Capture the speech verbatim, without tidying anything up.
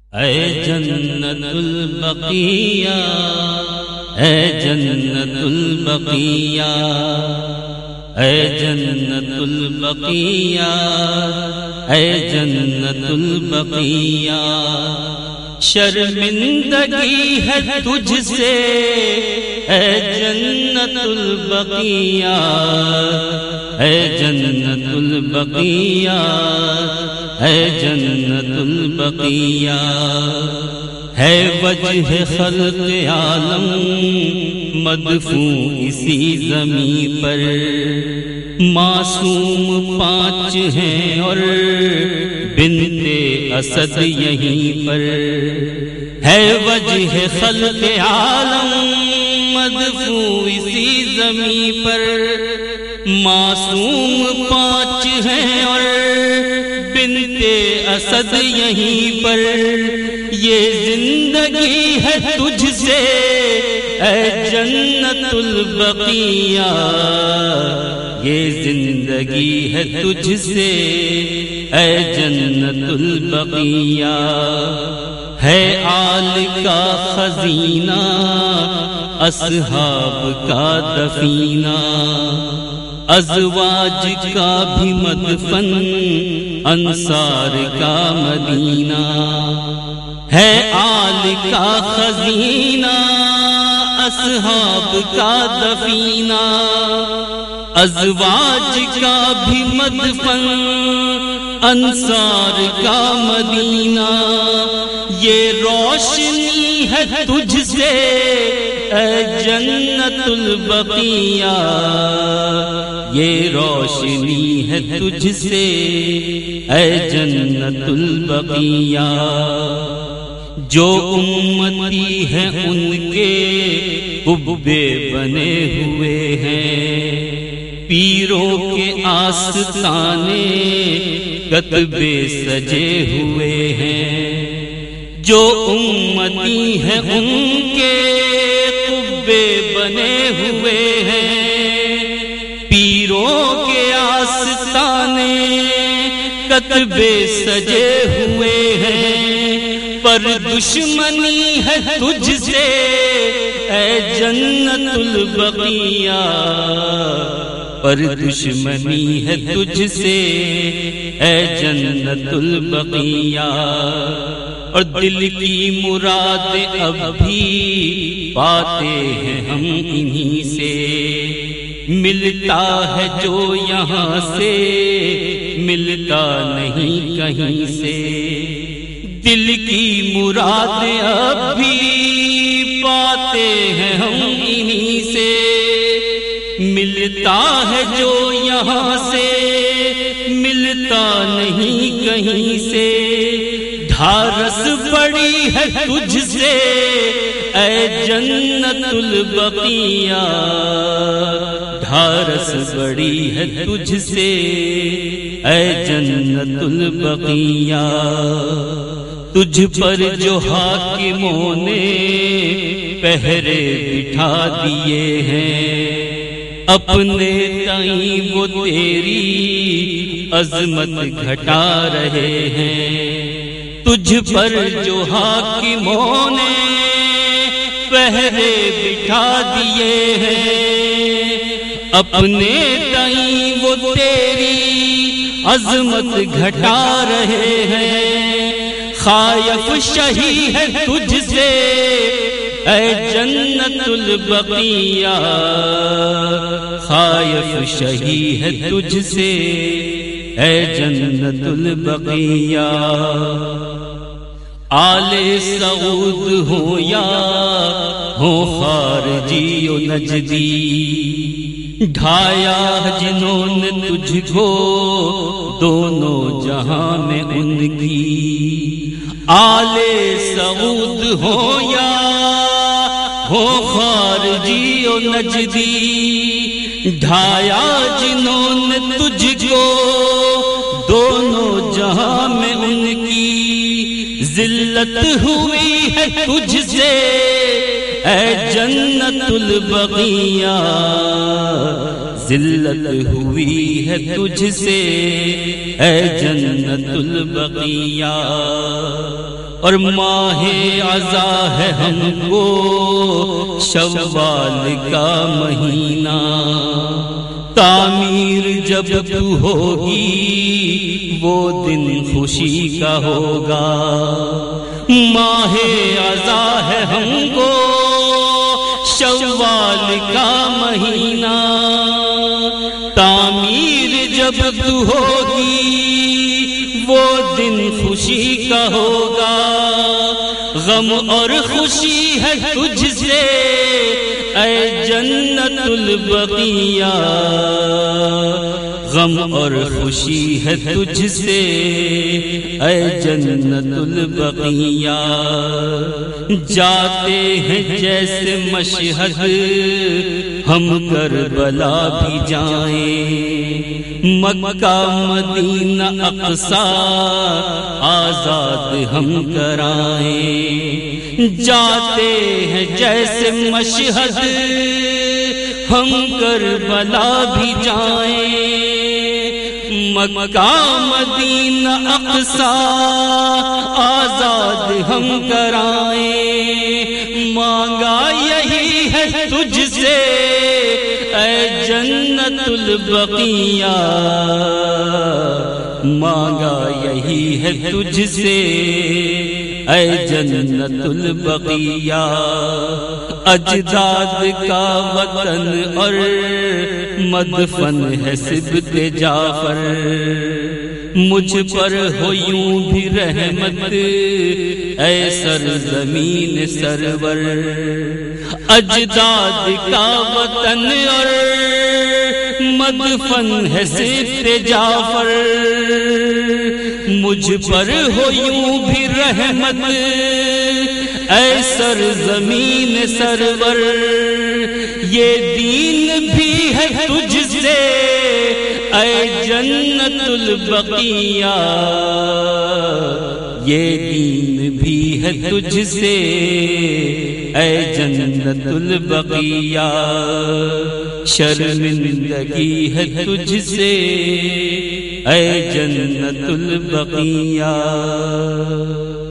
اے جنت البقیہ، اے جنت البقیہ، اے جنت البقیہ، اے جنت البقیہ، شرمندگی ہے تجھ سے اے جنت البقیہ، اے جنت البقیہ، اے جنت البقیہ، ہے وجہ خلق عالم مدفون اسی زمین پر، معصوم پانچ ہیں اور بنت اسد یہیں پر، ہے وجہ خلق عالم مدفون اسی زمین پر، معصوم پانچ ہیں اور بنت اسد یہیں پر، یہ زندگی ہے تجھ سے اے جنت البقیہ، یہ زندگی ہے تجھ سے اے جنت البقیہ، ہے آل کا خزینہ اصحاب کا دفینہ، ازواج کا بھی مدفن انصار کا مدینہ، ہے آل کا خزینہ اصحاب کا دفینہ، ازواج کا بھی مدفن انصار کا مدینہ، یہ روشنی ہے تجھ سے اے جنت البقیہ، یہ روشنی ہے تجھ سے اے جنت البقیہ، جو امتی ہیں ان کے قبے بنے ہوئے ہیں، پیروں کے آستانے کتبے سجے ہوئے ہیں، جو امتی ہیں ان کے قبے بنے ہوئے ہیں، پیروں کے آستانے کتبے سجے ہوئے ہیں، پر دشمنی ہے تجھ سے اے جنت البقیہ، پر دشمنی ہے تجھ سے اے جنت البقیہ، اور دل کی مراد اب بھی پاتے ہیں ہم انہی سے، ملتا ہے جو یہاں سے ملتا نہیں کہیں سے، دل کی مراد اب بھی پاتے ہیں ہم انہی سے، ملتا ہے جو یہاں سے ملتا نہیں کہیں سے، ڈھارس بڑی ہے تجھ سے اے جنت البقیہ، ڈھارس بڑی ہے تجھ سے اے جنت البقیہ، تجھ پر جو حاکموں نے پہرے بٹھا دیے ہیں، اپنے تئیں وہ تیری عظمت گھٹا رہے ہیں، تجھ پر جو حاکموں نے پہرے بٹھا دیے ہیں، اپنے تئیں وہ تیری عظمت گھٹا رہے ہیں، خائف شہی ہے تجھ سے اے جنت البقیہ، خائف شہی ہے تجھ سے اے جنت البقیہ، آل سعود ہو یا ہو خارجی و نجدی، ڈھایا جنہوں نے تجھ کو دونوں جہاں میں ان کی، آل سعود ہو یا ہو خارجی و نجدی، ڈھایا جنہوں نے تجھ کو دونوں جہاں میں ان کی، ذلت ہوئی ہے تجھ سے اے جنت البقیہ ذلت ہوئی ہے تجھ سے اے جنت البقیہ اور ماہ عزا ہے ہم کو شوال کا مہینہ تعمیر جب تو ہوگی وہ دن خوشی کا ہوگا ماہ عزا ہے ہم کو شوال کا مہینہ تعمیر جب تو ہوگی وہ دن خوشی کا ہوگا غم اور خوشی ہے تجھ سے اے جنت البقیہ غم اور خوشی ہے تجھ سے اے جنت البقیہ جاتے ہیں جیسے مشہد ہم کربلا بھی جائیں مکہ مدینہ اقصی آزاد ہم کرائیں جاتے ہیں جیسے مشہد ہم کربلا بھی جائیں مکہ مدینہ اقصی آزاد ہم کرائیں مانگا یہی ہے تجھ سے اے جنت البقیہ مانگا یہی ہے تجھ سے اے جنت البقیہ اجداد کا وطن اور مدفن ہے سبط جعفر مجھ پر ہو یوں بھی رحمت اے سرزمین سرور اجداد کا وطن اور مدفن ہے سبط جعفر مجھ پر ہو یوں بھی رحمت اے سرزمین سرور یہ دین بھی ہے تجھ سے اے جنت البقیہ یہ دین بھی ہے تجھ سے اے جنت البقیہ شرمندگی ہے تجھ سے اے جنت البقیہ